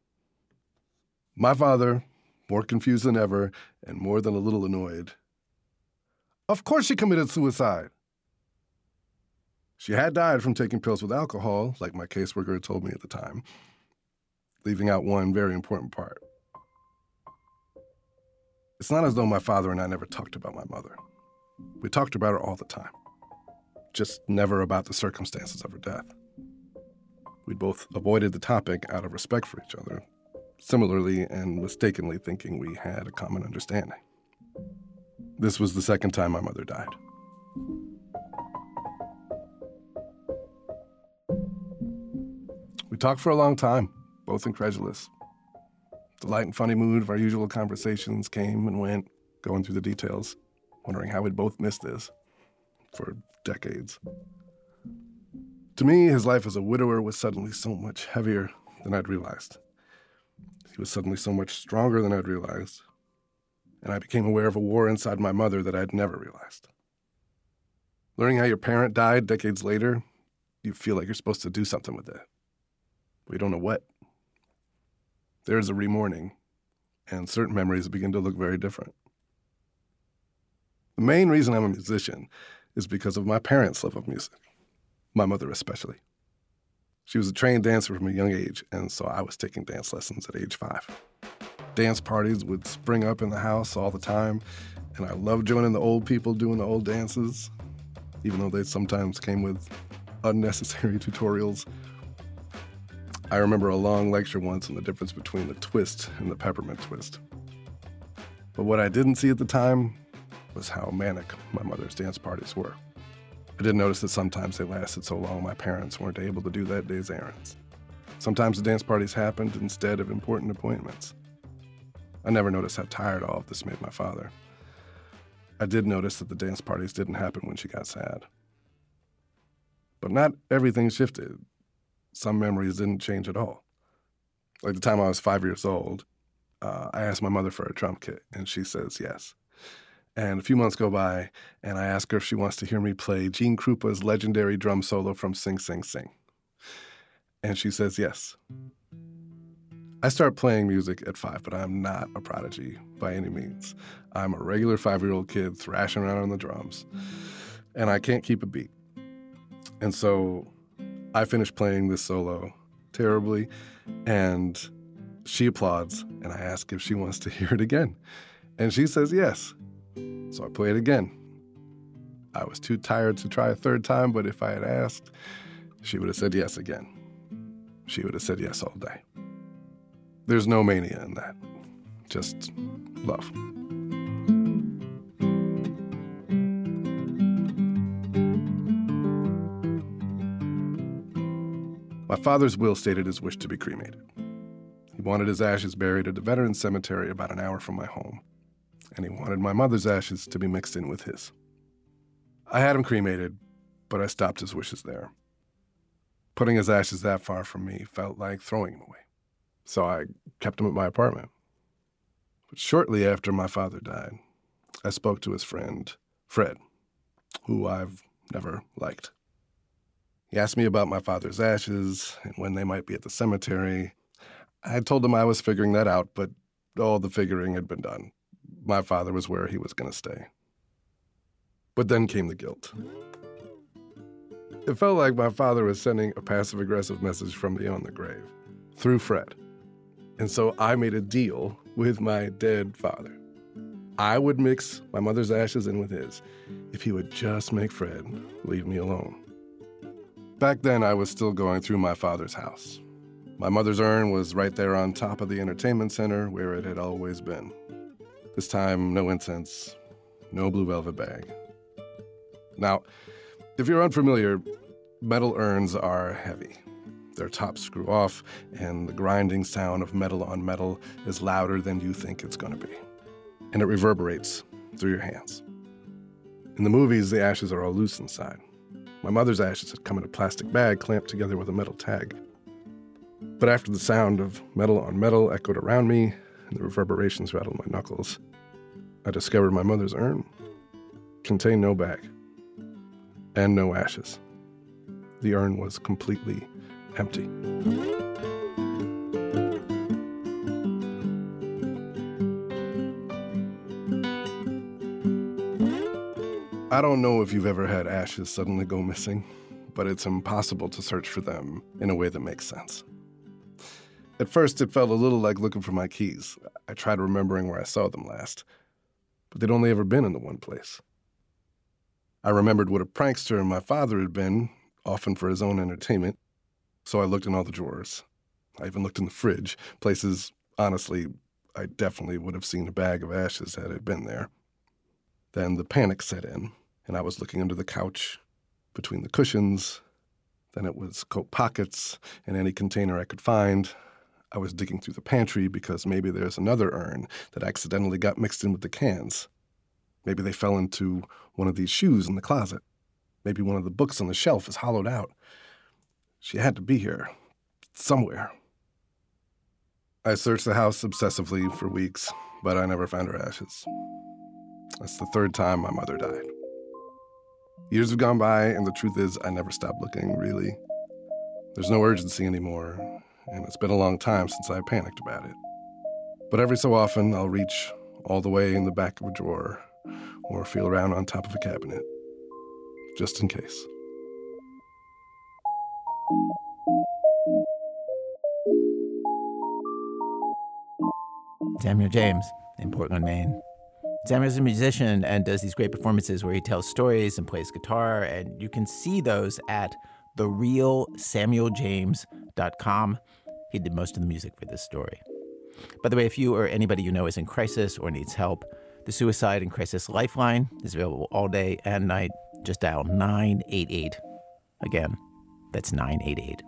My father, more confused than ever and more than a little annoyed. Of course she committed suicide. She had died from taking pills with alcohol, like my caseworker had told me at the time, leaving out one very important part. It's not as though my father and I never talked about my mother. We talked about her all the time, just never about the circumstances of her death. We'd both avoided the topic out of respect for each other, similarly and mistakenly thinking we had a common understanding. This was the second time my mother died. We talked for a long time, both incredulous. The light and funny mood of our usual conversations came and went, going through the details, wondering how we'd both missed this for decades. To me, his life as a widower was suddenly so much heavier than I'd realized. He was suddenly so much stronger than I'd realized. And I became aware of a war inside my mother that I'd never realized. Learning how your parent died decades later, you feel like you're supposed to do something with it. But you don't know what. There's a remorning, and certain memories begin to look very different. The main reason I'm a musician is because of my parents' love of music, my mother especially. She was a trained dancer from a young age, and so I was taking dance lessons at age five. Dance parties would spring up in the house all the time, and I loved joining the old people doing the old dances, even though they sometimes came with unnecessary tutorials. I remember a long lecture once on the difference between the twist and the peppermint twist. But what I didn't see at the time was how manic my mother's dance parties were. I did notice that sometimes they lasted so long my parents weren't able to do that day's errands. Sometimes the dance parties happened instead of important appointments. I never noticed how tired all of this made my father. I did notice that the dance parties didn't happen when she got sad. But not everything shifted. Some memories didn't change at all. Like the time I was five years old, uh, I asked my mother for a drum kit, and she says yes. And a few months go by, and I ask her if she wants to hear me play Gene Krupa's legendary drum solo from Sing, Sing, Sing. And she says yes. I start playing music at five, but I'm not a prodigy by any means. I'm a regular five-year-old kid thrashing around on the drums, and I can't keep a beat. And so I finish playing this solo terribly, and she applauds, and I ask if she wants to hear it again. And she says yes. So I play it again. I was too tired to try a third time, but if I had asked, she would have said yes again. She would have said yes all day. There's no mania in that, just love. My father's will stated his wish to be cremated. He wanted his ashes buried at a veterans cemetery about an hour from my home, and he wanted my mother's ashes to be mixed in with his. I had him cremated, but I stopped his wishes there. Putting his ashes that far from me felt like throwing him away, so I kept him at my apartment. But shortly after my father died, I spoke to his friend, Fred, who I've never liked. He asked me about my father's ashes and when they might be at the cemetery. I told him I was figuring that out, but all the figuring had been done. My father was where he was going to stay. But then came the guilt. It felt like my father was sending a passive-aggressive message from beyond the grave, through Fred. And so I made a deal with my dead father. I would mix my mother's ashes in with his if he would just make Fred leave me alone. Back then, I was still going through my father's house. My mother's urn was right there on top of the entertainment center where it had always been. This time, no incense, no blue velvet bag. Now, if you're unfamiliar, metal urns are heavy. Their tops screw off, and the grinding sound of metal on metal is louder than you think it's going to be. And it reverberates through your hands. In the movies, the ashes are all loose inside. My mother's ashes had come in a plastic bag clamped together with a metal tag. But after the sound of metal on metal echoed around me and the reverberations rattled my knuckles, I discovered my mother's urn contained no bag and no ashes. The urn was completely empty. I don't know if you've ever had ashes suddenly go missing, but it's impossible to search for them in a way that makes sense. At first, it felt a little like looking for my keys. I tried remembering where I saw them last, but they'd only ever been in the one place. I remembered what a prankster my father had been, often for his own entertainment, so I looked in all the drawers. I even looked in the fridge, places, honestly, I definitely would have seen a bag of ashes had it been there. Then the panic set in, and I was looking under the couch, between the cushions. Then it was coat pockets and any container I could find. I was digging through the pantry because maybe there's another urn that accidentally got mixed in with the cans. Maybe they fell into one of these shoes in the closet. Maybe one of the books on the shelf is hollowed out. She had to be here, somewhere. I searched the house obsessively for weeks, but I never found her ashes. That's the third time my mother died. Years have gone by, and the truth is I never stopped looking, really. There's no urgency anymore, and it's been a long time since I panicked about it. But every so often, I'll reach all the way in the back of a drawer or feel around on top of a cabinet, just in case. Samuel James in Portland, Maine. Samuel's a musician and does these great performances where he tells stories and plays guitar, and you can see those at the real samuel james dot com. He did most of the music for this story. By the way, if you or anybody you know is in crisis or needs help, the Suicide and Crisis Lifeline is available all day and night. Just dial nine eight eight. Again, that's nine eight eight.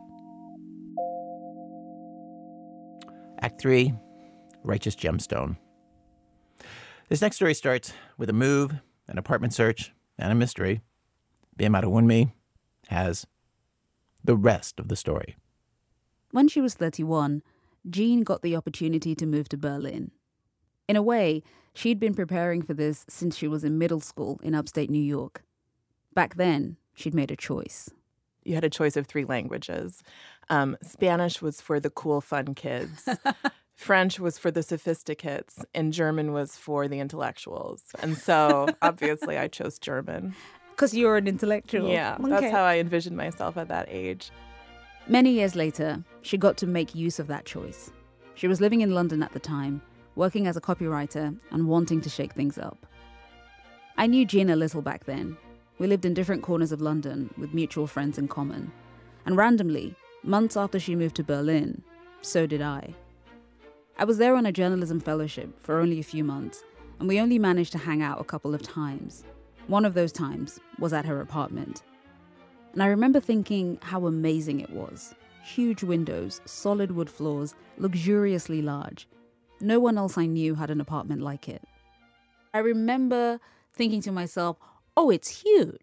Act three, Righteous Gemstone. This next story starts with a move, an apartment search, and a mystery. Bim Adewunmi has the rest of the story. When she was thirty-one, Jean got the opportunity to move to Berlin. In a way, she'd been preparing for this since she was in middle school in upstate New York. Back then, she'd made a choice. You had a choice of three languages. Um, Spanish was for the cool, fun kids. French was for the sophisticates, and German was for the intellectuals. And so, obviously, I chose German. Because you're an intellectual. Yeah, Okay. That's how I envisioned myself at that age. Many years later, she got to make use of that choice. She was living in London at the time, working as a copywriter and wanting to shake things up. I knew Jean a little back then. We lived in different corners of London with mutual friends in common. And randomly, months after she moved to Berlin, so did I. I was there on a journalism fellowship for only a few months, and we only managed to hang out a couple of times. One of those times was at her apartment. And I remember thinking how amazing it was. Huge windows, solid wood floors, luxuriously large. No one else I knew had an apartment like it. I remember thinking to myself, oh, it's huge.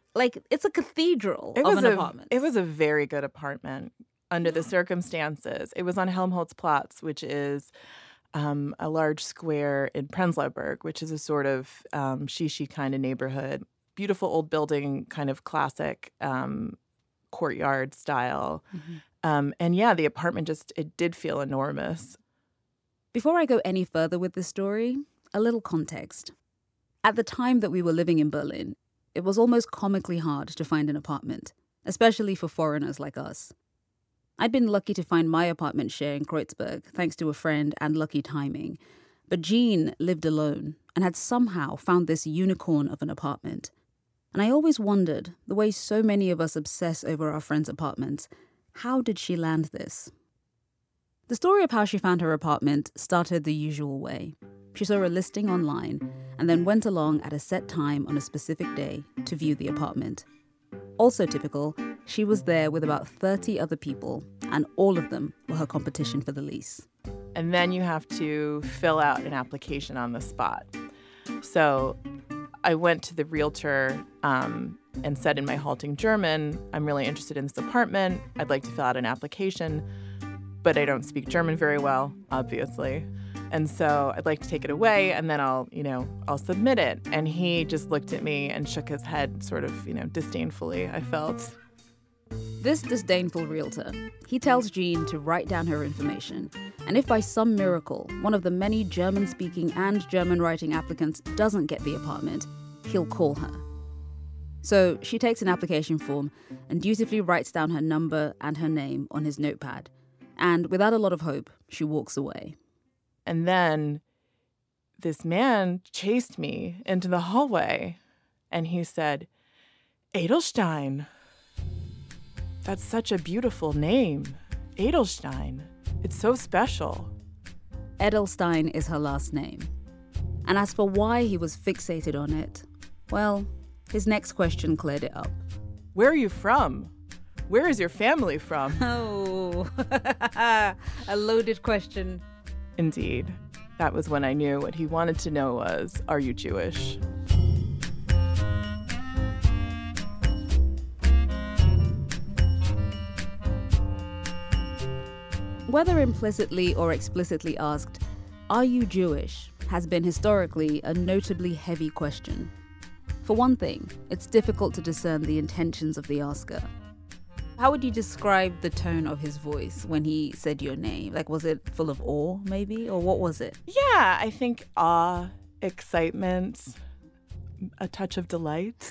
Like, it's a cathedral It of was an a, apartment. It was a very good apartment under the circumstances. It was on Helmholtz-Platz, which is um, a large square in Prenzlauer Berg, which is a sort of um, shishi kind of neighborhood. Beautiful old building, kind of classic um, courtyard style. Mm-hmm. Um, and yeah, the apartment just, it did feel enormous. Before I go any further with this story, a little context. At the time that we were living in Berlin, it was almost comically hard to find an apartment, especially for foreigners like us. I'd been lucky to find my apartment share in Kreuzberg, thanks to a friend and lucky timing. But Jean lived alone and had somehow found this unicorn of an apartment. And I always wondered, the way so many of us obsess over our friends' apartments, how did she land this? The story of how she found her apartment started the usual way. She saw a listing online and then went along at a set time on a specific day to view the apartment. Also typical, she was there with about thirty other people, and all of them were her competition for the lease. And then you have to fill out an application on the spot. So I went to the realtor um, and said in my halting German, I'm really interested in this apartment. I'd like to fill out an application, but I don't speak German very well, obviously. And so I'd like to take it away, and then I'll, you know, I'll submit it. And he just looked at me and shook his head sort of, you know, disdainfully, I felt. This disdainful realtor, he tells Jean to write down her information. And if by some miracle, one of the many German-speaking and German-writing applicants doesn't get the apartment, he'll call her. So she takes an application form and dutifully writes down her number and her name on his notepad. And without a lot of hope, she walks away. And then this man chased me into the hallway, and he said, Edelstein. That's such a beautiful name. Edelstein. It's so special. Edelstein is her last name. And as for why he was fixated on it, well, his next question cleared it up. Where are you from? Where is your family from? Oh, a loaded question. Indeed. That was when I knew what he wanted to know was, are you Jewish? Whether implicitly or explicitly asked, are you Jewish, has been historically a notably heavy question. For one thing, it's difficult to discern the intentions of the asker. How would you describe the tone of his voice when he said your name? Like, was it full of awe, maybe? Or what was it? Yeah, I think awe, excitement, a touch of delight.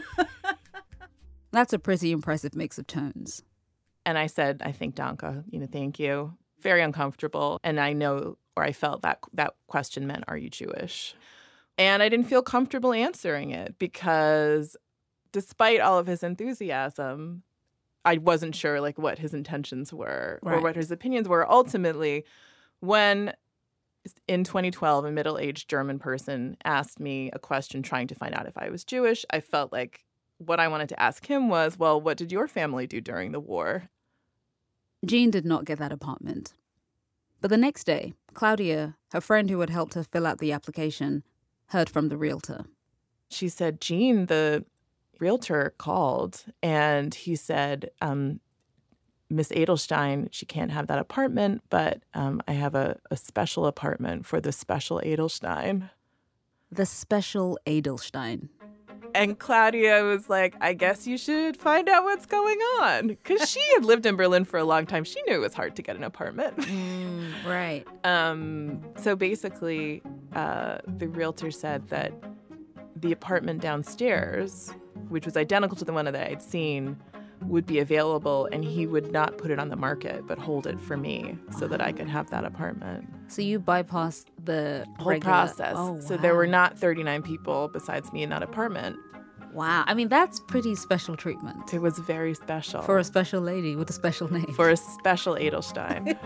That's a pretty impressive mix of tones. And I said, I think Danke, you know, thank you. Very uncomfortable. And I know, or I felt that that question meant, are you Jewish? And I didn't feel comfortable answering it because despite all of his enthusiasm, I wasn't sure like what his intentions were Right. or what his opinions were. Ultimately, when in twenty twelve, a middle-aged German person asked me a question trying to find out if I was Jewish, I felt like what I wanted to ask him was, well, what did your family do during the war? Jean did not get that apartment. But the next day, Claudia, her friend who had helped her fill out the application, heard from the realtor. She said, Jean, the realtor called and he said, um, Miss Edelstein, she can't have that apartment, but um, I have a, a special apartment for the special Edelstein. The special Edelstein. And Claudia was like, I guess you should find out what's going on. Because she had lived in Berlin for a long time. She knew it was hard to get an apartment. Mm, right. Um, so basically, uh, the realtor said that the apartment downstairs, which was identical to the one that I'd seen, would be available, and he would not put it on the market, but hold it for me so that I could have that apartment. So you bypassed the Whole regular... process. Oh, wow. So there were not thirty-nine people besides me in that apartment. Wow. I mean, that's pretty special treatment. It was very special. For a special lady with a special name. For a special Edelstein.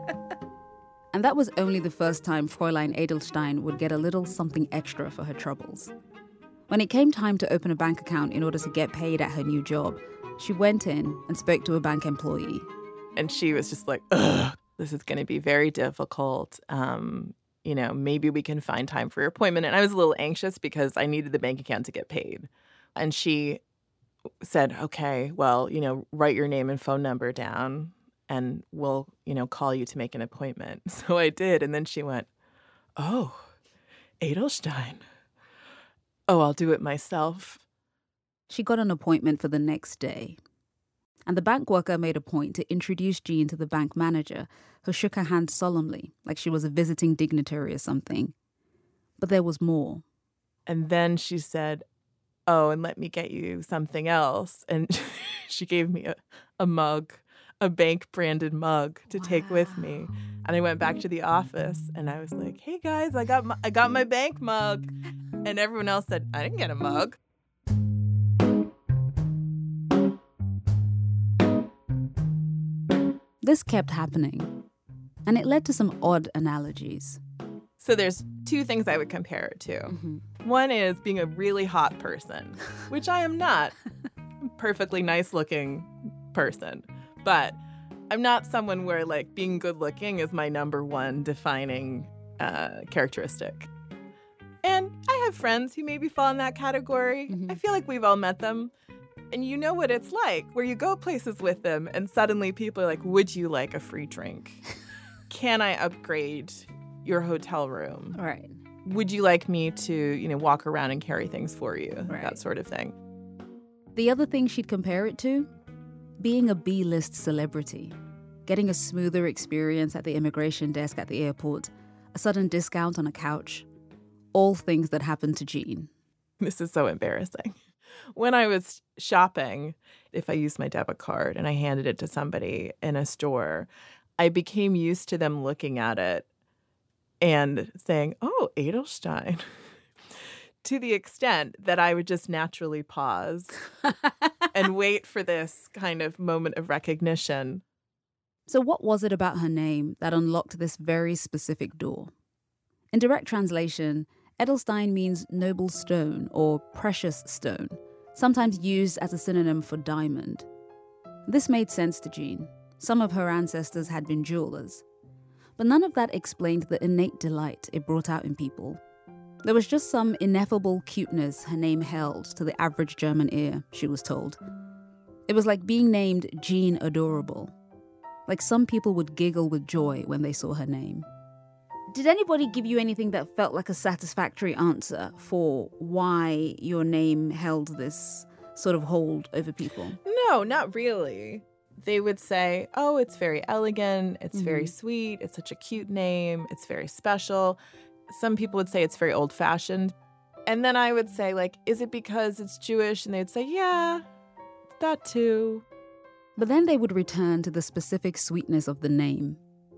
And that was only the first time Fräulein Edelstein would get a little something extra for her troubles. When it came time to open a bank account in order to get paid at her new job, she went in and spoke to a bank employee. And she was just like, ugh, this is going to be very difficult. Um, you know, maybe we can find time for your appointment. And I was a little anxious because I needed the bank account to get paid. And she said, okay, well, you know, write your name and phone number down and we'll, you know, call you to make an appointment. So I did. And then she went, oh, Edelstein. Oh, I'll do it myself. She got an appointment for the next day. And the bank worker made a point to introduce Jean to the bank manager, who shook her hand solemnly, like she was a visiting dignitary or something. But there was more. And then she said, oh, and let me get you something else. And she gave me a, a mug, a bank-branded mug to wow. take with me. And I went back to the office, and I was like, hey, guys, I got my, I got my bank mug. And everyone else said, I didn't get a mug. This kept happening, and it led to some odd analogies. So there's two things I would compare it to. Mm-hmm. One is being a really hot person, which I am not. Perfectly nice-looking person. But I'm not someone where, like, being good-looking is my number one defining uh, characteristic. And I have friends who maybe fall in that category. Mm-hmm. I feel like we've all met them. And you know what it's like, where you go places with them and suddenly people are like, would you like a free drink? Can I upgrade your hotel room? Right. Would you like me to, you know, walk around and carry things for you? Right. That sort of thing. The other thing she'd compare it to? Being a B-list celebrity. Getting a smoother experience at the immigration desk at the airport. A sudden discount on a couch. All things that happened to Jean. This is so embarrassing. When I was shopping, if I used my debit card and I handed it to somebody in a store, I became used to them looking at it and saying, oh, Edelstein, to the extent that I would just naturally pause and wait for this kind of moment of recognition. So what was it about her name that unlocked this very specific door? In direct translation, Edelstein means noble stone or precious stone, sometimes used as a synonym for diamond. This made sense to Jean. Some of her ancestors had been jewelers. But none of that explained the innate delight it brought out in people. There was just some ineffable cuteness her name held to the average German ear, she was told. It was like being named Jean Adorable. Like some people would giggle with joy when they saw her name. Did anybody give you anything that felt like a satisfactory answer for why your name held this sort of hold over people? No, not really. They would say, oh, it's very elegant, it's mm-hmm. very sweet, it's such a cute name, it's very special. Some people would say it's very old-fashioned. And then I would say, like, is it because it's Jewish? And they'd say, yeah, that too. But then they would return to the specific sweetness of the name.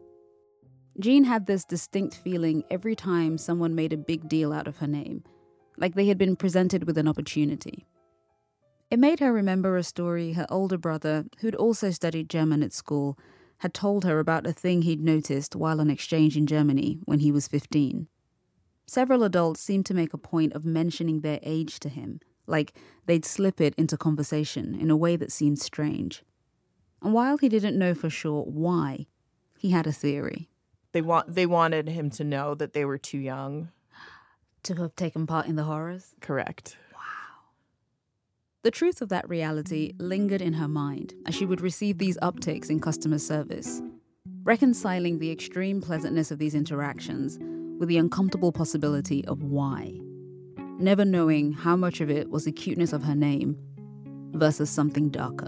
Jean had this distinct feeling every time someone made a big deal out of her name, like they had been presented with an opportunity. It made her remember a story her older brother, who'd also studied German at school, had told her about a thing he'd noticed while on exchange in Germany when he was fifteen. Several adults seemed to make a point of mentioning their age to him, like they'd slip it into conversation in a way that seemed strange. And while he didn't know for sure why, he had a theory. They want they wanted him to know that they were too young to have taken part in the horrors? Correct. Wow. The truth of that reality lingered in her mind as she would receive these upticks in customer service, reconciling the extreme pleasantness of these interactions with the uncomfortable possibility of why, never knowing how much of it was the cuteness of her name versus something darker.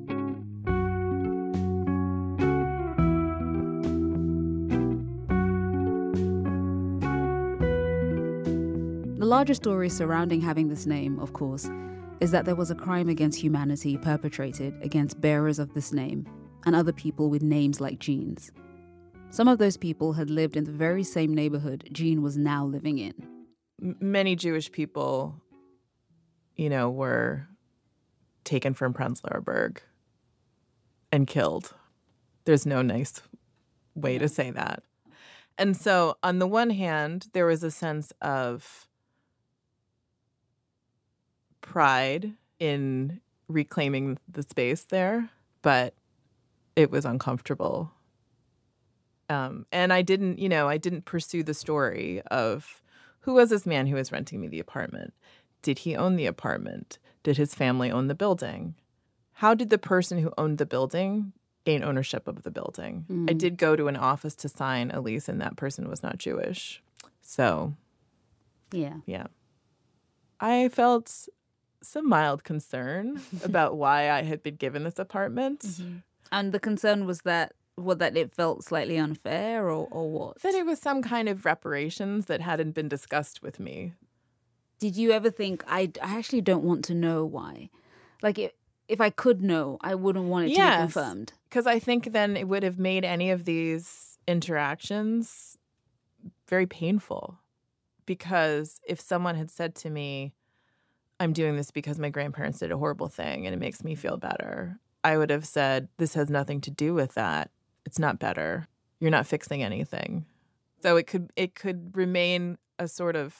The larger story surrounding having this name, of course, is that there was a crime against humanity perpetrated against bearers of this name and other people with names like Jean's. Some of those people had lived in the very same neighborhood Jean was now living in. M- many Jewish people, you know, were taken from Prenzlauer Berg and killed. There's no nice way to say that. And so, on the one hand, there was a sense of pride in reclaiming the space there, but it was uncomfortable. Um, and I didn't, you know, I didn't pursue the story of who was this man who was renting me the apartment? Did he own the apartment? did his family own the building? How did the person who owned the building gain ownership of the building? Mm. I did go to an office to sign a lease, and that person was not Jewish. So, yeah. Yeah. I felt some mild concern about why I had been given this apartment. Mm-hmm. And the concern was that, what, that it felt slightly unfair, or, or what? That it was some kind of reparations that hadn't been discussed with me. Did you ever think, I, I actually don't want to know why? Like, it, if I could know, I wouldn't want it to Yes, be confirmed. Because I think then it would have made any of these interactions very painful. Because if someone had said to me, I'm doing this because my grandparents did a horrible thing and it makes me feel better, I would have said, this has nothing to do with that. It's not better. You're not fixing anything. So it could it could remain a sort of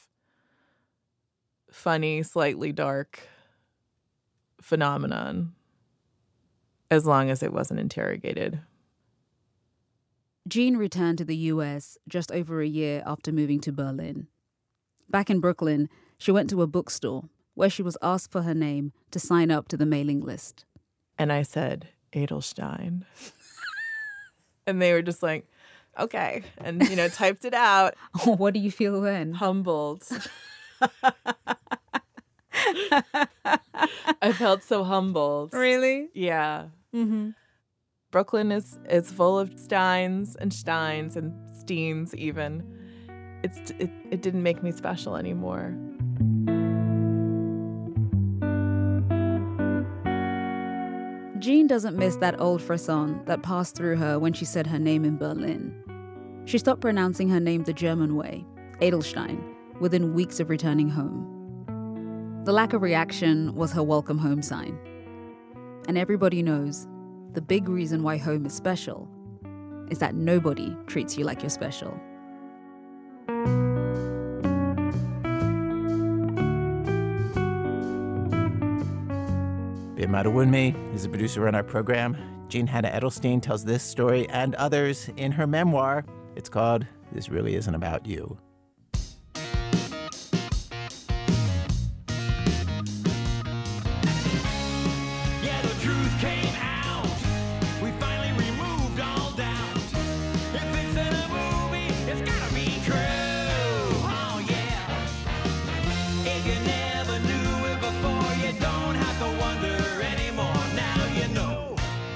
funny, slightly dark phenomenon as long as it wasn't interrogated. Jean returned to the U S just over a year after moving to Berlin. Back in Brooklyn, she went to a bookstore where she was asked for her name to sign up to the mailing list. And I said, Edelstein. And they were just like, okay. And, you know, typed it out. What do you feel then? Humbled. I felt so humbled. Really? Yeah. Mm-hmm. Brooklyn is, is full of Steins and Steins and Steens even. It's it, it didn't make me special anymore. Jean doesn't miss that old frisson that passed through her when she said her name in Berlin. She stopped pronouncing her name the German way, Edelstein, within weeks of returning home. The lack of reaction was her welcome home sign. And everybody knows the big reason why home is special is that nobody treats you like you're special. Ben Madawunmi is a producer on our program. Jean Hannah Edelstein tells this story and others in her memoir. It's called This Really Isn't About You. Yeah, the truth came out. We finally removed all doubt. If it's in a movie, it's gotta be true. Oh, yeah. If you never knew it before, you don't have to wonder anymore. Now you know.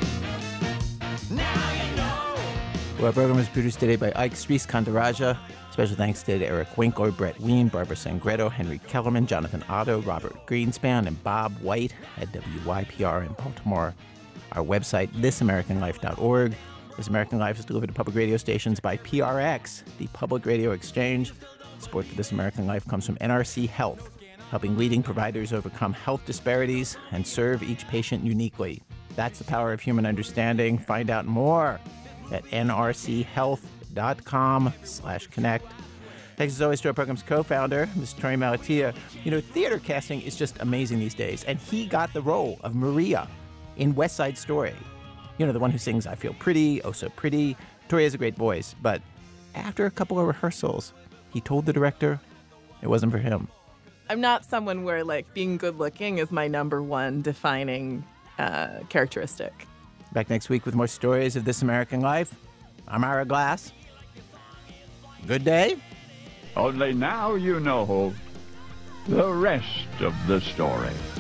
Now you know. Well, our program is produced today by Ike Streis Kandaraja. Special thanks to Eric Winkler, Brett Wien, Barbara Sangretto, Henry Kellerman, Jonathan Otto, Robert Greenspan, and Bob White at W Y P R in Baltimore. Our website, this american life dot org. This American Life is delivered to public radio stations by P R X, the Public Radio Exchange. Support for This American Life comes from N R C Health, helping leading providers overcome health disparities and serve each patient uniquely. That's the power of human understanding. Find out more at N R C health dot com slash connect. Thanks as always to our program's co-founder, Miz Tori Malatia. You know, theater casting is just amazing these days, and he got the role of Maria in West Side Story. You know, the one who sings I Feel Pretty, Oh So Pretty. Tori has a great voice, but after a couple of rehearsals, he told the director it wasn't for him. I'm not someone where, like, being good looking is my number one defining uh, characteristic. Back next week with more stories of This American Life. I'm Ira Glass. Good day. Only now you know the rest of the story.